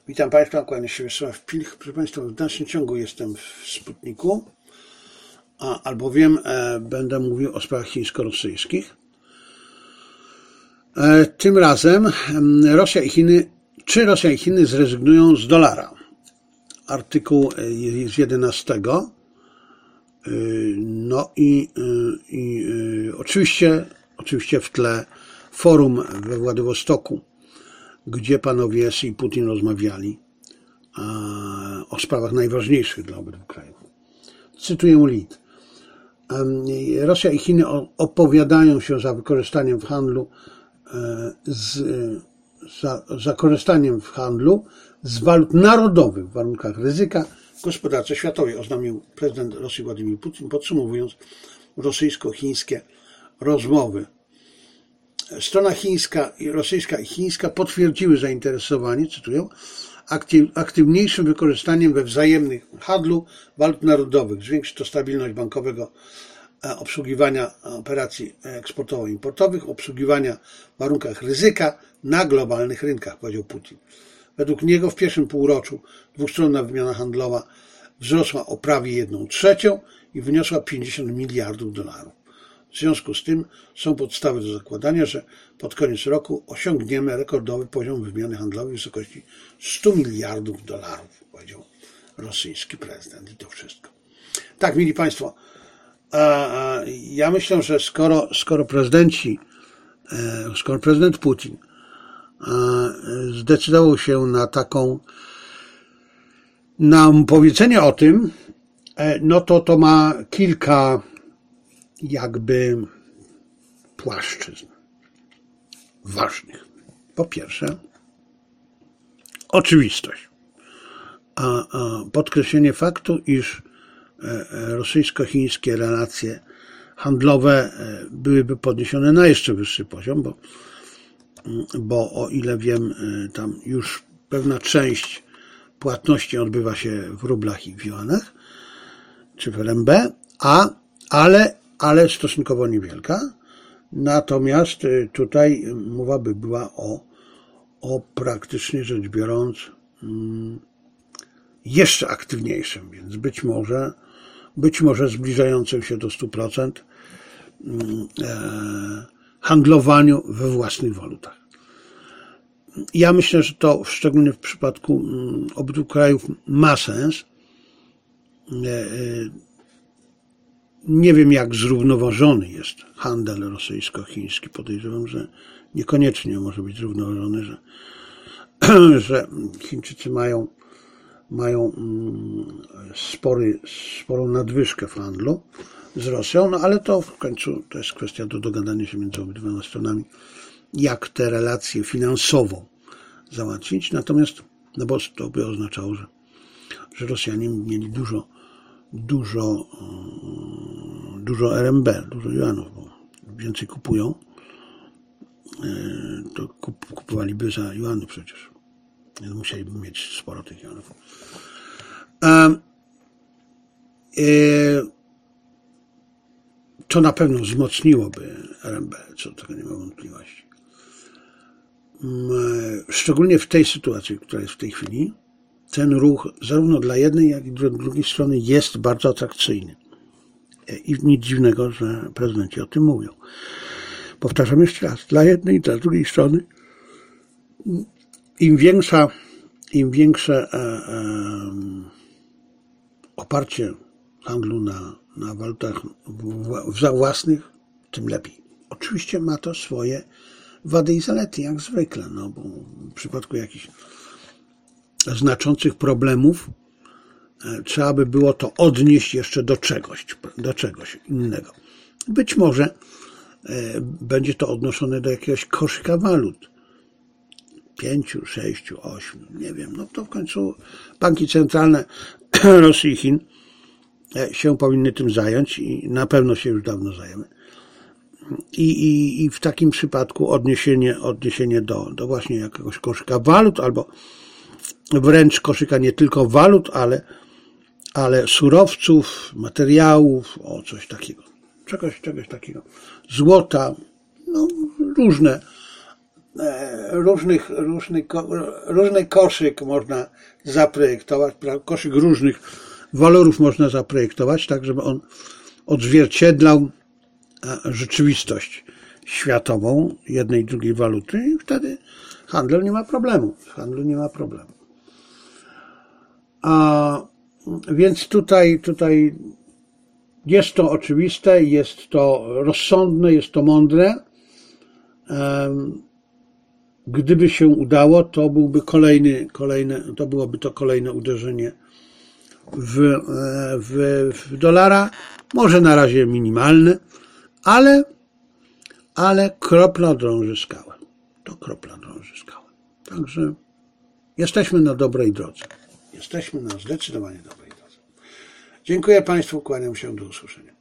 Witam Państwa, kłaniam się Wiesław Pilch. Proszę Państwa, w dalszym ciągu jestem w Sputniku, albowiem będę mówił o sprawach chińsko-rosyjskich. Tym razem czy Rosja i Chiny zrezygnują z dolara. Artykuł jest 11. No i oczywiście w tle forum we Władywostoku, gdzie panowie Xi i Putin rozmawiali o sprawach najważniejszych dla obydwu krajów. Cytuję lead. Rosja i Chiny opowiadają się za wykorzystaniem w handlu za korzystaniem w handlu z walut narodowych w warunkach ryzyka w gospodarce światowej, oznajmił prezydent Rosji Władimir Putin, podsumowując rosyjsko-chińskie rozmowy. Strona rosyjska i chińska potwierdziły zainteresowanie, cytuję, aktywniejszym wykorzystaniem we wzajemnym handlu walut narodowych. Zwiększy to stabilność bankowego obsługiwania operacji eksportowo-importowych, obsługiwania w warunkach ryzyka na globalnych rynkach, powiedział Putin. Według niego w pierwszym półroczu dwustronna wymiana handlowa wzrosła o prawie 1/3 i wyniosła 50 miliardów dolarów. W związku z tym są podstawy do zakładania, że pod koniec roku osiągniemy rekordowy poziom wymiany handlowej w wysokości 100 miliardów dolarów, powiedział rosyjski prezydent. I to wszystko. Tak, mili Państwo, ja myślę, że skoro prezydent Putin zdecydował się na powiedzenie o tym, no to ma kilka jakby płaszczyzn ważnych. Po pierwsze, oczywistość. Podkreślenie faktu, iż rosyjsko-chińskie relacje handlowe byłyby podniesione na jeszcze wyższy poziom, bo o ile wiem, tam już pewna część płatności odbywa się w rublach i w juanach, czy w RMB, ale stosunkowo niewielka. Natomiast tutaj mowa by była o praktycznie rzecz biorąc jeszcze aktywniejszym, więc być może zbliżającym się do 100% handlowaniu we własnych walutach. Ja myślę, że to szczególnie w przypadku obydwu krajów ma sens. Nie wiem, jak zrównoważony jest handel rosyjsko-chiński. Podejrzewam, że niekoniecznie może być zrównoważony, że Chińczycy mają sporą nadwyżkę w handlu z Rosją, no ale to w końcu to jest kwestia do dogadania się między obydwoma stronami, jak te relacje finansowo załatwić. Natomiast, no bo to by oznaczało, że Rosjanie mieli dużo RMB, dużo juanów, bo więcej kupują, to kupowaliby za juany przecież. Musieliby mieć sporo tych juanów. To na pewno wzmocniłoby RMB, co do tego nie ma wątpliwości. Szczególnie w tej sytuacji, która jest w tej chwili, ten ruch zarówno dla jednej, jak i dla drugiej strony jest bardzo atrakcyjny. I nic dziwnego, że prezydenci o tym mówią. Powtarzam jeszcze raz, dla jednej i dla drugiej strony im większe oparcie handlu na walutach własnych, tym lepiej. Oczywiście ma to swoje wady i zalety, jak zwykle, no bo w przypadku jakichś znaczących problemów trzeba by było to odnieść jeszcze do czegoś innego. Być może będzie to odnoszone do jakiegoś koszyka walut. 5, 6, 8, nie wiem. No to w końcu banki centralne Rosji i Chin się powinny tym zająć i na pewno się już dawno zajęły. I w takim przypadku odniesienie do właśnie jakiegoś koszyka walut, albo wręcz koszyka nie tylko walut, ale surowców, materiałów, coś takiego. Czegoś takiego. Złota, no różne różny koszyk można zaprojektować, koszyk różnych walorów można zaprojektować, tak żeby on odzwierciedlał rzeczywistość światową jednej i drugiej waluty i wtedy handel nie ma problemu. Więc tutaj jest to oczywiste, jest to rozsądne, jest to mądre. Gdyby się udało, to byłby byłoby to kolejne uderzenie w dolara, może na razie minimalne, ale kropla drąży skałę. To kropla drąży skałę. Także jesteśmy na dobrej drodze. Jesteśmy na zdecydowanie dobrej drodze. Dziękuję Państwu, kłaniam się, do usłyszenia.